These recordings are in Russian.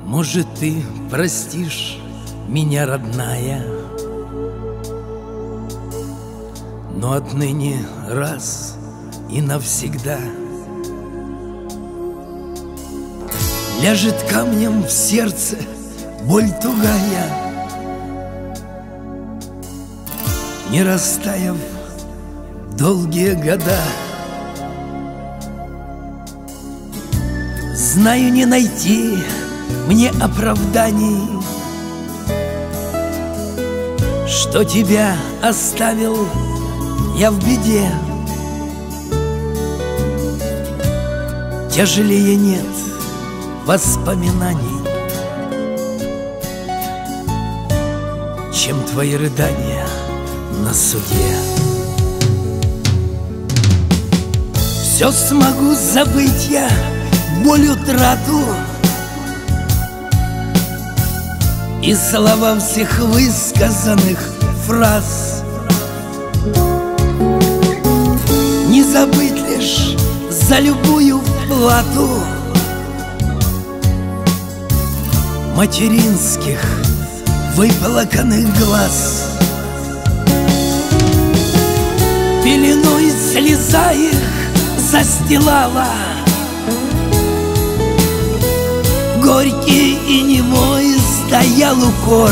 Может, ты простишь меня, родная, но отныне раз и навсегда ляжет камнем в сердце боль тугая, не растаяв долгие года. Знаю, не найти мне оправданий, что тебя оставил я в беде. Тяжелее нет воспоминаний, чем твои рыдания на суде. Все смогу забыть я, боль утрату и слова всех высказанных фраз. Не забыть лишь за любую плату материнских выплаканных глаз. Пеленой слеза их застилала, горький и немой стоял укор.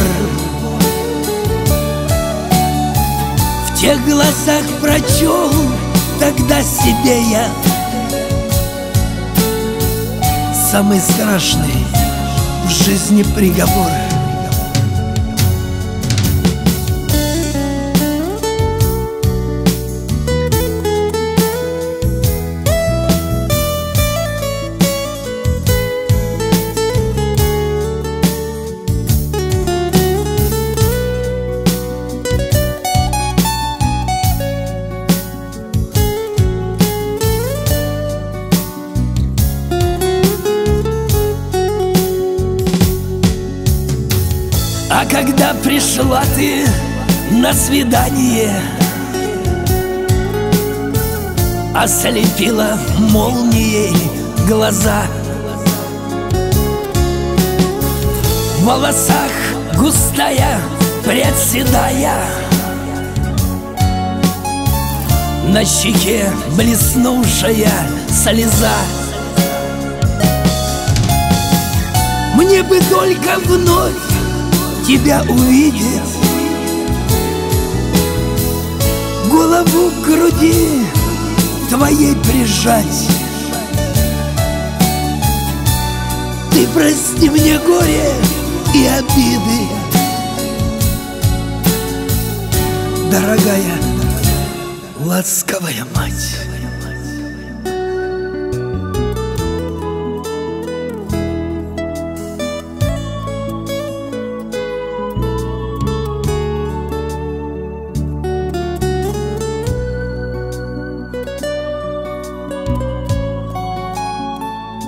В тех глазах прочел тогда себе я самый страшный в жизни приговор. А когда пришла ты на свидание, ослепила молнией глаза. В волосах густая прядь седая, на щеке блеснувшая слеза. Мне бы только вновь тебя увидеть, голову к груди твоей прижать. Ты прости мне горе и обиды, дорогая, ласковая мать.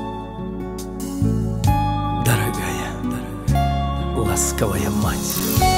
Ласковая мать.